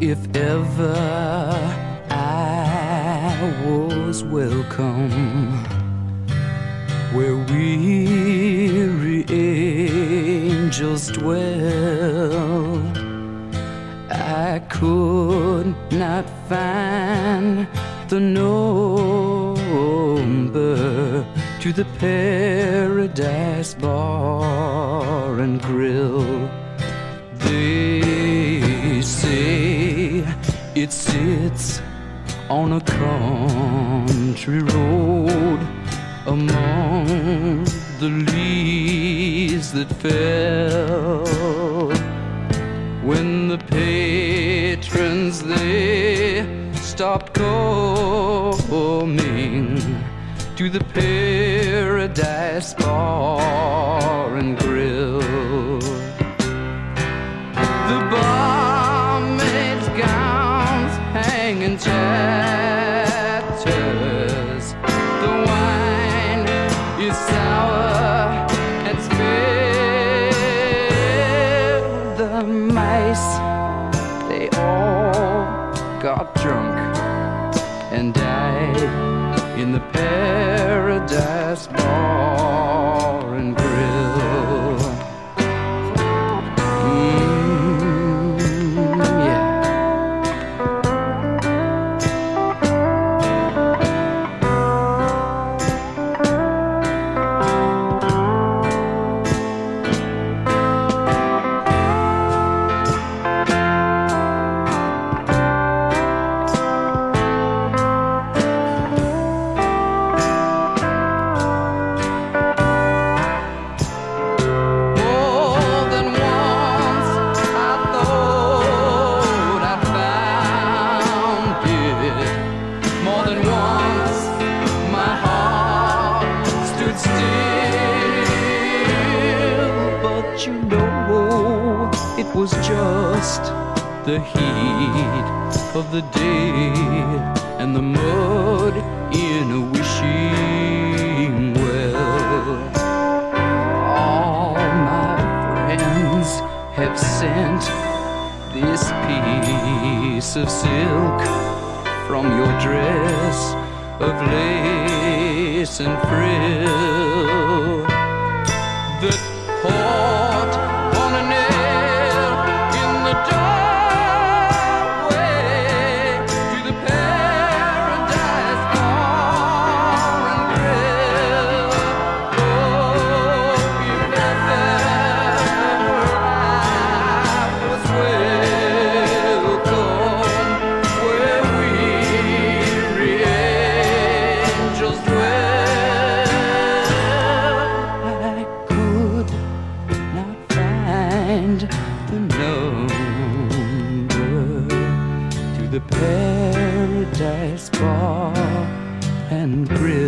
If ever I was welcome where weary angels dwell, I could not find the number to the Paradise Bar and Grill. They say it sits on a country road among the leaves that fell. When the patrons they stopped coming to the Paradise Bar and Grill, the barmaid's gowns hang in tatters, the wine is sour and spilled. The mice, they all got drunk and died in the Paradise Bar and Grill. You know, it was just the heat of the day and the mud in a wishing well. All my friends have sent this piece of silk from your dress of lace and frill that caught on a nail in the doorway to the Paradise Bar and Grill. Oh, if ever I was welcome where weary angels dwell, I could not find the number to the Paradise Bar and Grill.